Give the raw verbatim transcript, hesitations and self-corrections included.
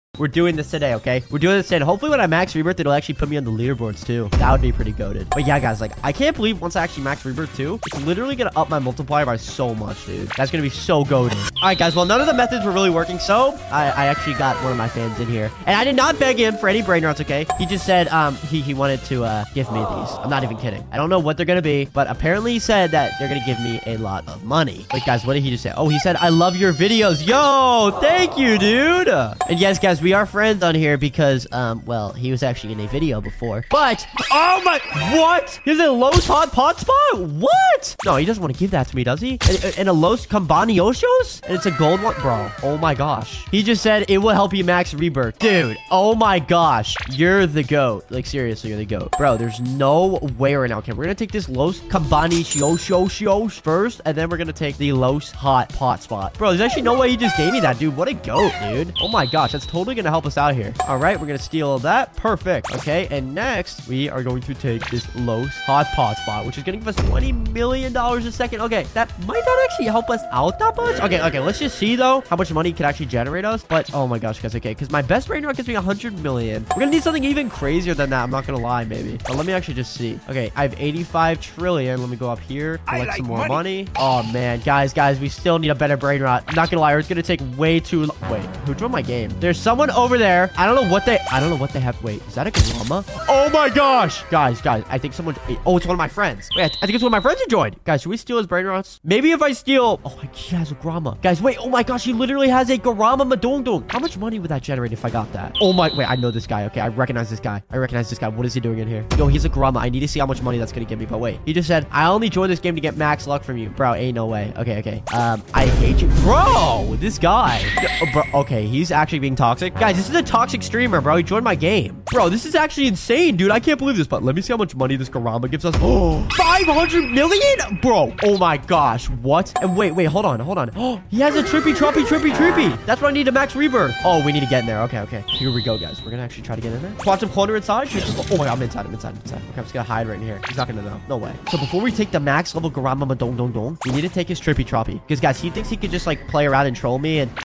We're doing this today, okay? We're doing this today. And hopefully when I max rebirth, it'll actually put me on the leaderboards too. That would be pretty goated. But yeah, guys, like, I can't believe once I actually max rebirth too, it's literally gonna up my multiplier by so much, dude. That's gonna be so goated. All right, guys. Well, none of the methods were really working, so I, I actually got one of my fans in here. And I did not beg him for any brain rots, okay? He just said um he, he wanted to uh, give me these. I'm not even kidding. I don't know what they're gonna be, but apparently he said that they're gonna give me a lot of money. Wait, guys, what did he just say? Oh, he said, I love your videos. Yo, thank you, dude. And yes, guys, we are friends on here because, um, well, he was actually in a video before. But, oh my, what? He's a Los Hot Pot Spot? What? No, he doesn't want to give that to me, does he? And, and a Los Combaniosos? And it's a gold one? Bro, oh my gosh. He just said it will help you max rebirth. Dude, oh my gosh. You're the GOAT. Like, seriously, you're the GOAT. Bro, there's no way right now. Okay, we're gonna take this Los Combaniosos first, and then we're gonna take the Los Hot Pot Spot. Bro, there's actually no way he just gave me that, dude. What a GOAT, dude. Oh my gosh, that's totally gonna help us out here. All right, we're gonna steal that. Perfect. Okay, and next we are going to take this Los Hot Pot Spot, which is gonna give us twenty million dollars a second. Okay, that might not actually help us out that much. Okay, okay, let's just see though how much money it could actually generate us. But oh my gosh, guys, okay, because my best brain rot gives me one hundred million. We're gonna need something even crazier than that. I'm not gonna lie, maybe. But let me actually just see. Okay, I have eighty-five trillion. Let me go up here, collect like some more money. money. Oh man, guys, guys, we still need a better brain rot. I'm not gonna lie, it's gonna take way too long. Wait, who joined my game? There's someone over there. I don't know what they I don't know what they have. Wait, is that a Garama? Oh my gosh. Guys, guys, I think someone oh, it's one of my friends. Wait, I think it's one of my friends who joined. Guys, should we steal his brain rots? Maybe if I steal oh, he has a Garama. Guys, wait, oh my gosh, he literally has a Garama Madongdong. How much money would that generate if I got that? Oh my wait, I know this guy. Okay, I recognize this guy. I recognize this guy. What is he doing in here? Yo, he's a Garama. I need to see how much money that's gonna give me. But wait, he just said, I only joined this game to get max luck from you. Bro, ain't no way. Okay, okay. Um, I hate you. Bro, this guy. Bro, okay, he's actually being toxic. Guys, this is a toxic streamer, bro. He joined my game. Bro, this is actually insane, dude. I can't believe this. But let me see how much money this Garama gives us. Oh, five hundred million? Bro, oh my gosh. What? And wait, wait, hold on, hold on. Oh, he has a trippy, troppy, trippy, trippy. That's what I need to max rebirth. Oh, we need to get in there. Okay, okay. Here we go, guys. We're gonna actually try to get in there. Watch him corner inside. Oh my god, I'm inside, I'm inside, I'm inside. Okay, I'm just gonna hide right in here. He's not gonna know. No way. So before we take the max level Garama Madong Dong Dong, we need to take his trippy, troppy. Because guys, he thinks he could just like play around and troll me and